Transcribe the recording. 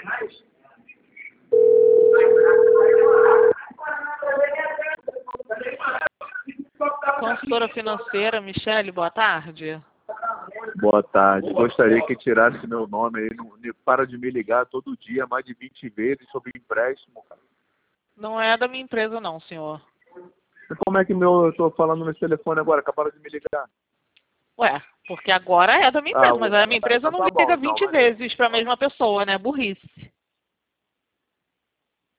Consultora financeira, Michele, boa tarde. Boa tarde. Gostaria que tirasse meu nome aí. Não para de me ligar todo dia, mais de 20 vezes sobre empréstimo, cara. Não é da minha empresa não, senhor. E como é que eu estou falando nesse telefone agora? Acabaram de me ligar. Ué, porque agora é da minha empresa, mas a minha empresa não tá bom, liga então, 20 vezes para a mesma pessoa, né? Burrice.